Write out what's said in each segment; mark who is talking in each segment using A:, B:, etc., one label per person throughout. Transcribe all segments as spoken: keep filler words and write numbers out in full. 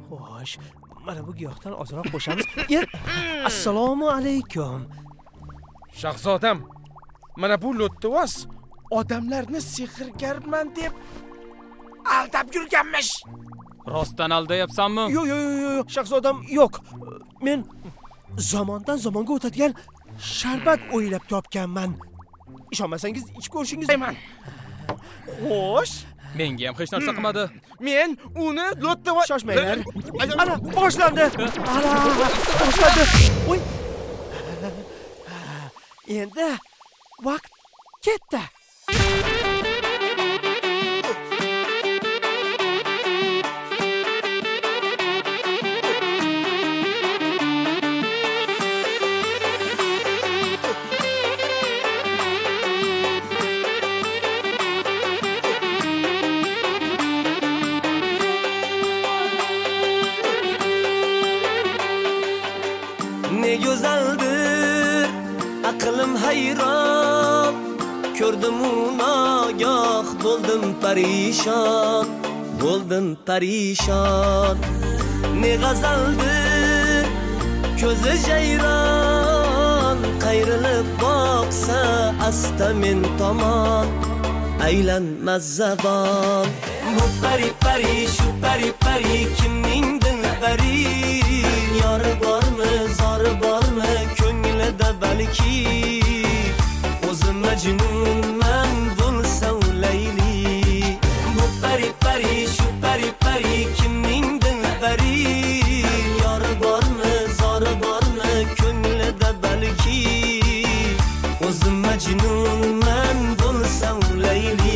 A: Xo'sh, mana bu giyohdan ozroq qo'shamiz. Assalomu alaykum.
B: Shahzodam, mana bu lo'ttivos odamlarni sehrgarman deb aldab yurganmish.
C: Rostdan aldayapsanmi?
A: Yo'q, yo'q, yo'q, shahzodam, yo'q. Men zamondan zamonga o'tadigan sharbat o'ylab topganman. Ishonmasangiz ichib ko'rishingiz
B: deyman. Xo'sh,
C: menga ham hech narsa qilmadi.
B: Men uni lo'ttivos
A: shoshmanglar. Ana, boshlandi. Ana, boshlandi. Voy. Endi vaqt ketdi.
D: Ne güzeldir aqlim hayron, ko'rdim nagah bo'ldim parishon, bo'ldim parishon. Ne g'azaldir ko'zi jayron, qayrilib boqsa asta men tomon, aylanmaz zabon. Bu pari pari shu pari pari kimning dilbari, yori bormi zori bormi ko'nglida balki, o'zim majnunman bo'lsa Layli. Bu pari pari shu pari pari kimning dilbari, yori bormi zori bormi ko'nglida balki, o'zim majnunman bo'lsa Layli.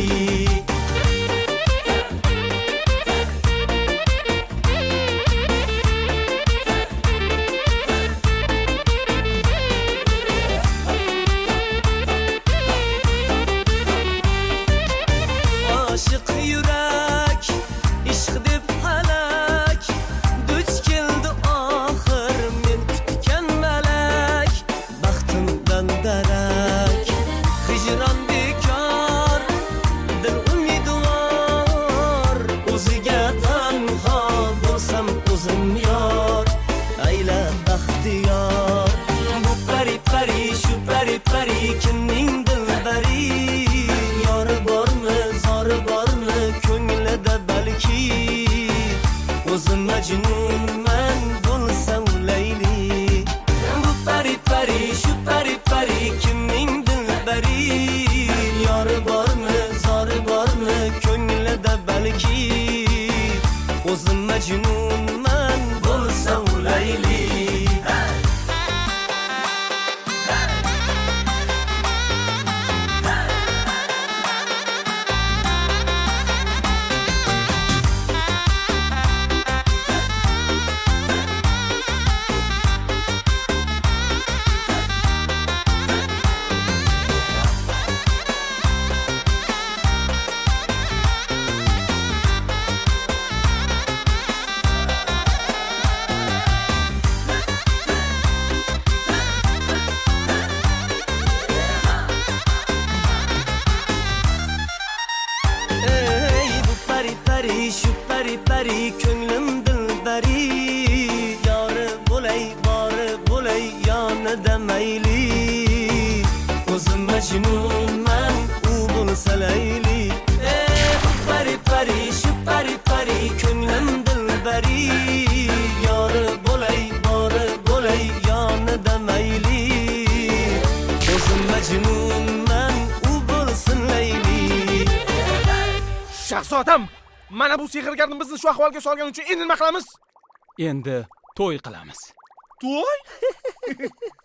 D: Aşık yürek, ishq deb halak, duch keldi oxir men kutgan malak, baxtimdan darak. Hijron bekor, dil umidvor, o'ziga tanho bo'lsam o'zim yor, ayla baxtiyor. Bu pari pari shu pari pari kimning dilbari, yori bormi zori bormi ko'nglida balki, o'zim majnunman bo'lsa Layli. Bu pari pari shu pari pari kimning dilbari, yori bormi zori bormi ko'nglida balki, o'zim majnunman bo'lsa Layli. Ey bu pari pari shu pari pari ko'nglim dilbari, yori bo'lay bori bo'lay yonida mayli, o'zim majnunman u bo'lsa Layli. Ey bu pari pari shu pari pari ko'nglim dilbari, yori bo'lay bori bo'lay yonida mayli, o'zim majnunman u bo'lsa Layli.
B: Shahzodam, mana bu sehrgarni bizni shu ahvolga solgani uchun endi nima qilamiz?
C: Endi to'y qilamiz.
B: To'y?